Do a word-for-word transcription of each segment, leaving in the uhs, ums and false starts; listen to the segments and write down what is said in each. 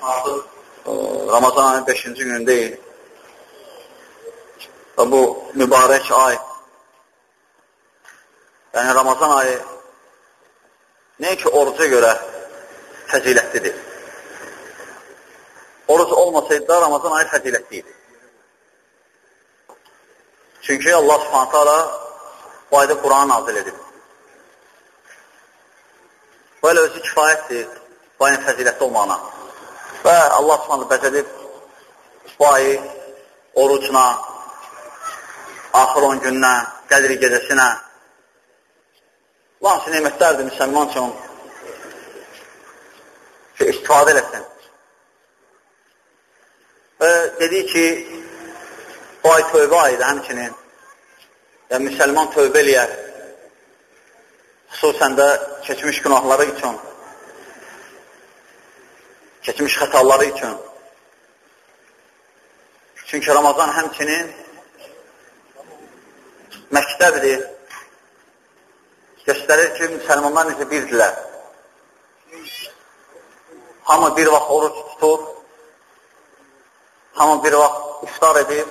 artıq Ramazan ayının beşinci günündəyik və bu mübarək ay, yəni Ramazan ayı nəinki oruca görə fəzilətlidir. Oruc olmasaydı da Ramazan ayı fəzilətliydi. Çünki Allah Subhanahu taala bu ayda Quran nazil edib. Böyle özü kifayətdir bu ayın fəzilətli olmağına. Və Allah Subhanahu bəzədib bu ayı orucuna, axır on gününə, qədri gecəsinə, hansı nemətlərdir müsəlman üçün ki, istifadə eləsin. Və dedik ki, bu ay tövbə ayıdır həmçinin. Yəni, müsəlman tövbə eləyər. Xüsusən də keçmiş günahları üçün, keçmiş xətaları üçün. Çünki Ramazan həmçinin məktəbdir. Göstərir ki, müsəlmanlar necə birdirlər. Hamı bir vaxt oruç tutur, hamı bir vaxt iftar edir,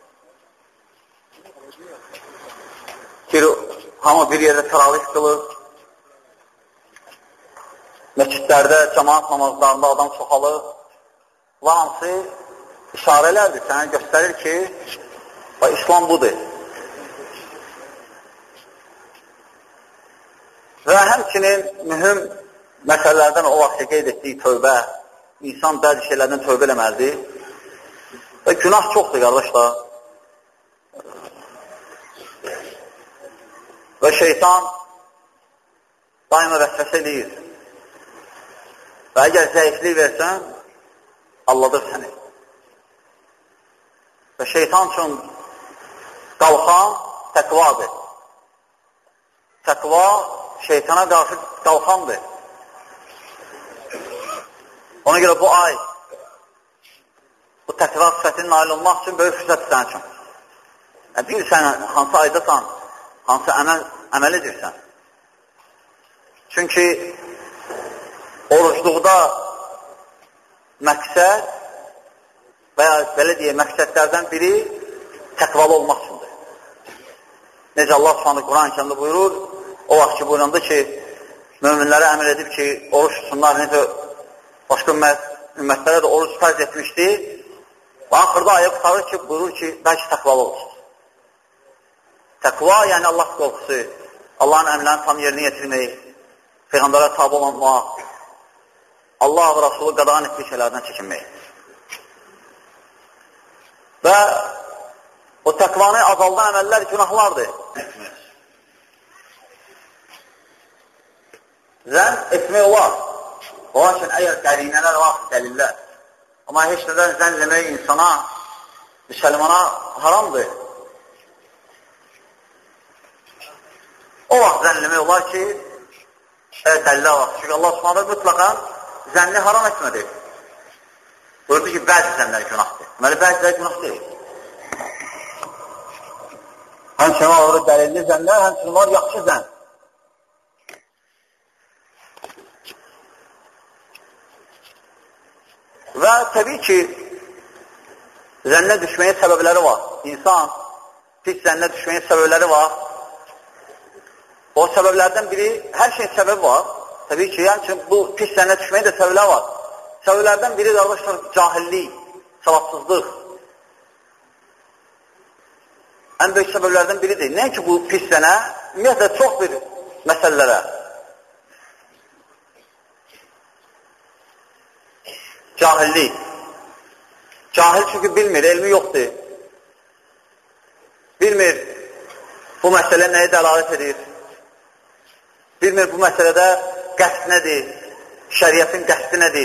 bir, hamı bir yerdə təravih qılır, məscidlərdə, cəmaat namazlarında adam çoxalır və hansı işarələrdir, sənə göstərir ki, İslam budur. Və həmçinin mühüm məsələlərdən o vaxt qeyd etdiyi tövbə, insan bəzi şeylərdən tövbə eləməlidir. Və günah çoxdur, qardaşlar. Və şeytan daima vəsvəsə eləyir. Və əgər zəiflik versən, alladır səni. Və şeytan üçün qalxan təqvadır. Təqva şeytana qarşı qalxandır. Ona görə bu ay bu təqva sifətinin nail olmaq üçün böyük fürsətdir sənin üçün. Yəni, bilirsən, hansı aydasan, hansı əməl, əməl edirsən. Çünki orucluqda məqsəd və ya belə deyək, məqsədlərdən biri təqvalı olmaq üçündür. Necə Allah Subhanahu Quran-ı Kərimdə buyurur, o vaxt ki, buyuranda ki, möminlərə əmr edib ki, oruç tutsunlar, necə başqa ümmətlərə də oruç fərz etmişdi və axırda ayə qutarır ki, buyurur ki, bəlkə təqvalı olsun. Təqva, yəni Allah qorxusu, Allahın əmrlərini tam yerini yetirmək, Peyğəmbərə tabi olmaq, Allah və Rasulü qadağan etdiyi şeylərdən çəkinmək. Və o təqvanı azaldan əməllər günahlardır. Zənn etmək olar. O üçün əgər dərinələr var, dəlillər. Amma heç nədən zənn eləmək insana, müsəlmana haramdır. O vaxt zənn eləmək olar ki, dəlillər var. Çünki Allah Subhanahu mütlaqən zənni haram etmədi. Buyurdu ki, bəzi zənnlər günahdır. Deməli, bəziləri günah deyil. Həmçinin var dəlilli zənnlər, həmçinin var yaxşı zənn. Və təbii ki, zənnə düşməyin səbəbləri var. İnsan pis zənnə düşməyin səbəbləri var. O səbəblərdən biri, hər şeyin səbəbi var. Təbii ki, yəni bu pis zənnə düşməyin də səbəbləri var. Səbəblərdən biri, qardaşlar, cahillik, savadsızlıq. Ən böyük səbəblərdən biridir. Nəyə ki, bu pis zənnə, ümumiyyətlə, çox bir məsələlərə. Cahillik. Cahil çünki bilmir, elmi yoxdur. Bilmir bu məsələ nəyə dəlalət edir. Bilmir bu məsələdə qəsd nədir, şəriətin qəsdi nədir.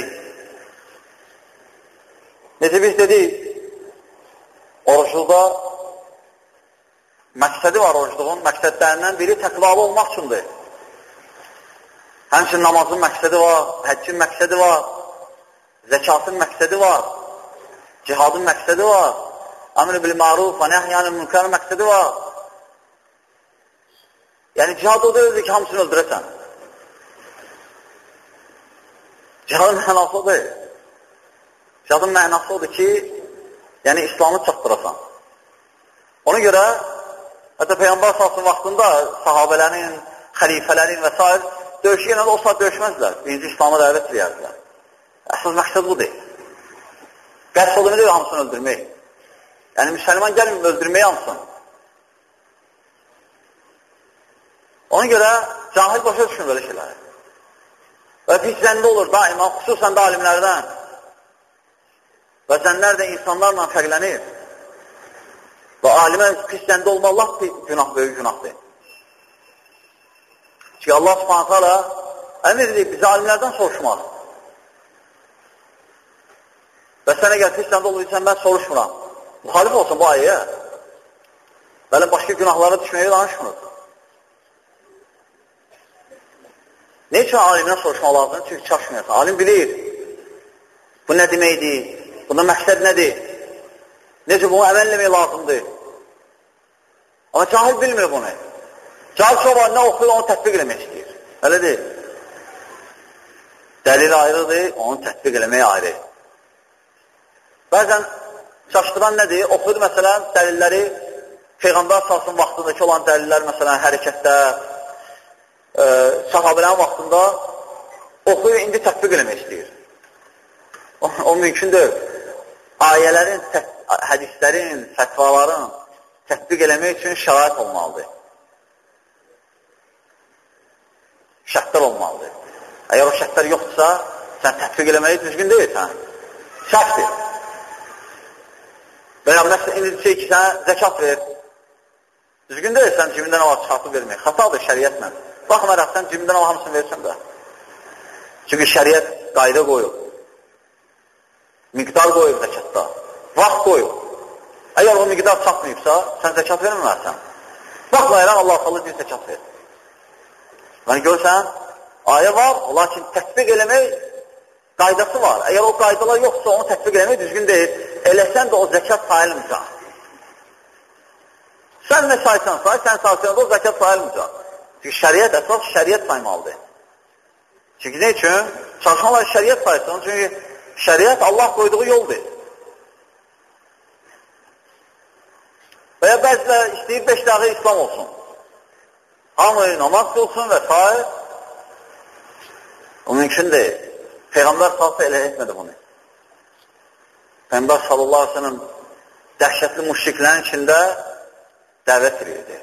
Necə biz dedik, orucluqda məqsədi var orucluğun, məqsədlərindən biri təqvalı olmaq üçündür. Həmçinin namazın məqsədi var, həccin məqsədi var, zəkatın məqsədi var, cihadın məqsədi var, əmr-i bil-ma'ruf və nəhyanın münkarın məqsədi var. Yəni, cihad o deyildir ki, hamısını öldürəsən. Cihadın mənası o deyil. Cihadın mənası odur ki, yəni İslamı çatdırasan. Ona görə, hətta Peyğəmbər salsın vaxtında sahabələrin, xəlifələrin və s. döyüşü yenə də o saat döyüşməzdilər. Birinci İslam'a dəvət edərdilər. Əsas məqsəd budur. Qəsd olduğunu deyil, hamısını öldürmək. Yəni, müsəlman gəlməyib öldürməyi hamısını. Ona görə cahil başa düşün belə şeyləri. Və pis zəndə olur daima, xüsusən də alimlərdən. Və zənlər də insanlarla fərqlənir. Və alimə pis zəndə olmaq Allah günah, böyük günahdır. Çünki Allah subhanət hala əmir deyib, bizə alimlərdən soruşmaq. Və sən əgər pis zəndə olursan, mən soruşmuram. Müxalif olsun bu ayəyə. Belə başqa günahlara düşməyə danışmır. Ne üçün alimdən soruşmaq lazım? Çünki çaşmıyorsan. Alim bilir. Bu nə deməkdir? Bunda məqsəd nədir? Necə bunu əməl eləmək lazımdır? Amma cahil bilmir bunu. Cahil çox var, nə oxuyur, onu tətbiq eləmək istəyir. Elə deyil. Dəlil ayrıdır, onu tətbiq eləmək ayrı. Bəzən çaşdıran nədir? Oxuyur məsələn dəlilləri, Peyğəmbər salsın vaxtındakı olan dəlillər, məsələn hərəkətdə, e, sahabələrin vaxtında oxuyur, indi tətbiq eləmək istəyir. O, o mümkün deyil. Ayələrin, hədislərin, fətvaların tətbiq eləmək üçün şərait olmalıdır. Şərtlər olmalıdır. Əgər o şərtlər yoxdursa, sən tətbiq eləməyi düzgün deyilsən. Şərtdir. Veya məsələn, indi şey ki, sənə zəkat ver. Düzgün deyilsən, cibindən o çıxartı vermək. Xatadır şəriyyətlə. Baxmayaraq, sən cibindən o hamısını versən də. Çünki şəriyyət qayda qoyub. Miqdar qoyub zəkatda. Vaxt qoyub. Əgər o miqdar çatmayıbsa, sən zəkat verməməlisən. Baxmayaraq, Allah xallı bir zəkat ver. Yəni görsən, ayə var, lakin tətbiq eləmək qaydası var. Əgər o qaydalar yoxsa, onu tətbiq eləmək düzgün deyil. Eləsən də o zəkat sayılmayacaq. Sən nə saysan say, sən saysan da o zəkat sayılmayacaq. Çünki şəriət əsas şəriət saymalıdır. Çünki nə üçün? Çalışmalar şəriət saysın. Çünki şəriət Allah qoyduğu yoldur. Və ya bəzilə istəyir beş dəqiqə İslam olsun. Hamı namaz qılsın və s. O mümkün deyil. Peyğəmbər salsa elə etmədi bunu. Peyğəmbər sallallahu aleyhi ve sellem dəhşətli müşriklərin içində dəvət edirdi.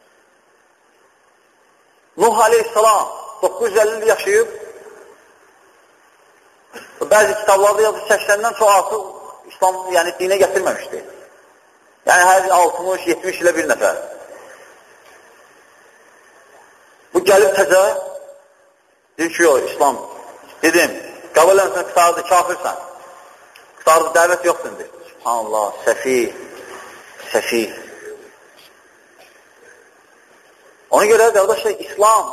Nuh aleyhissalam doqquz yüz əlli il yaşayıb, bəzi kitablarda yazıb səksəndən çox artıq İslam, yəni dinə gətirməmişdi. Yəni hər altmış yetmiş ilə bir nəfər. Bu gəlib təzə, deyir ki, yox, İslam, dedim, qəbul eləməsən qıtardı, kafirsən. Qıtardı, dəvət yoxdur, deyir. Subhanallah, səfih, səfih. Ona görə, qardaşlar, İslam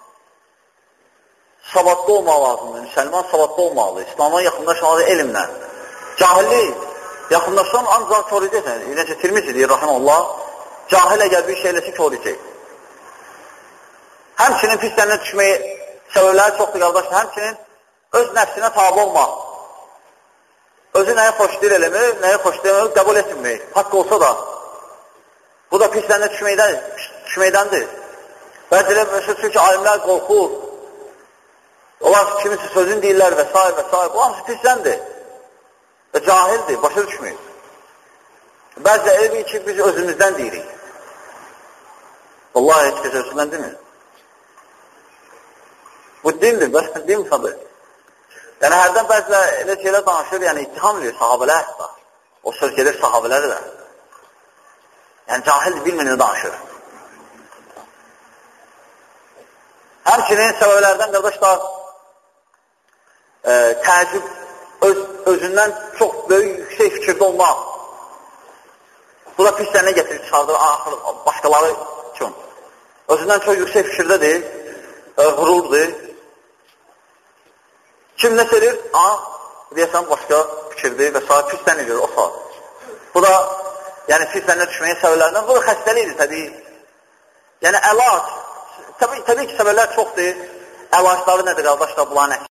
savadlı olmaq lazımdır. Müsəlman savadlı olmalıdır. İslama yaxınlaşmalıdır elmlə. Cahillik, yaxınlaşsan ancaq körəcəksən. Necə Tirmizi deyir, rahmanullah, cahil əgər bir şeyləsi körəcək. Həmçinin pislərinə düşməyi səbəbləri çoxdur, qardaşlar. Həmçinin öz nəfsinə tabi olmaq. Özü nəyə xoşlayır eləmir, nəyə xoşlayır, qəbul etmir. Haqq olsa da. Bu da pislərinə düşməkdən, düşməkdəndir. Bəzilə, məsələn, çünki alimlər qorxur. Onlar kimisi sözün deyirlər və s. və s. Bu hamısı pisləndir. Və cahildir, başa düşmür. Bəzilə elə ki, biz özümüzdən deyirik. Vallahi heç kəs özündən demir. Bu dindir, bəs din sadır. Yəni, hərdən bəzilə elə şeylər danışır, yəni ittiham edir sahabələr hətta. O söz gelir sahabələri də. Yəni, cahil bilməyini danışır. Həmçinin səbəblərdən, qardaşlar, e, təəccüb, öz, özündən çox böyük, yüksək fikirdə olmaq. Bu da pislərinə gətirib çıxardır, axır, başqaları üçün. Özündən çox yüksək fikirdədir, e, qururdur. Kim nə serir? A, deyəsən, başqa fikirdir və s. Pislənir, o saat. Bu da, yəni pislənə düşməyin səbəblərindən, bu da xəstəlikdir, təbii. Yəni, əlac, təbii, təbii ki, səbəblər çoxdur. Əlacları nədir, qardaşlar, bunların